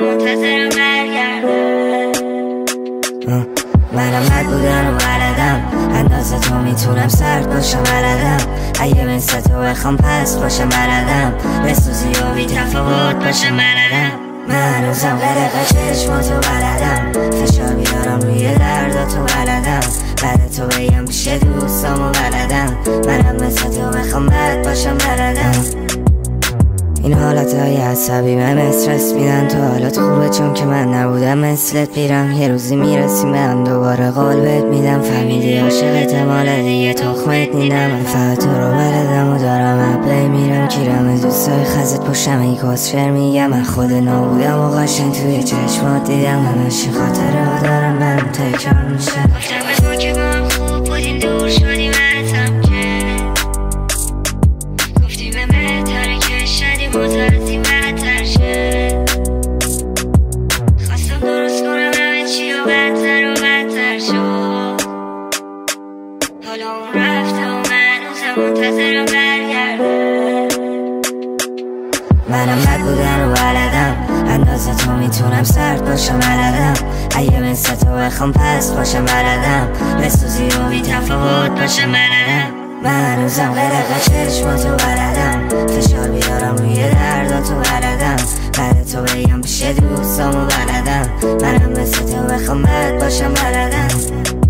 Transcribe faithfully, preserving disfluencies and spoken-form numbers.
منتظرم برگرده. منم بد بودن و بلدم، اندازه تو میتونم سرد باشم بلدم. اگه مثل تو بخوام پس باشم بلدم، بسوزی و بی تفاوت باشم بلدم. من هنوزم غرق چشماتو بلدم، فشار بیارم روی درداتو بلدم. بعد تو بگم پیش دوستامو بلدم، منم مثل تو بخوام بد باشم بلدم. این حالت های عصبی من استرس میدن، تو حالت خوبه چون که من نبودم مثلت میرم. یه روزی میرسیم به هم دوباره قلبت میدم، فهمیدی عاشقت مال دیگه تخمت نیدم. من فقط تو رو بلدم و دارم اپلی میرم، کیرم دوستای خزت پشتم ای کسفر میگم. من خود نابودم و قشنگ توی چشمات دیدم، همش خاطره ها دارم برم تکرار میشه. گفتم به تو که با هم خوب بودیم دور شدیم ازم، که گفتی به بهتره که شدیم مترسیم بدتر شه. خواستم درست کنم همه چی و بدتر و بدتر شد. حالا اون رفته و من هنوزم منتظرم برگرده. منم بد بودن و بلدم، اندازه تو میتونم سرد باشم بلدم. اگه مثل تو بخوام پس باشم بلدم، بسوزی و بی تفاوت باشم بلدم. من هنوزم غرق چشماتو بلدم، فشار بیارم روی درداتو بلدم. بعد تو بگم پیش دوستامو بلدم، منم مثل تو بخوام بد باشم بلدم.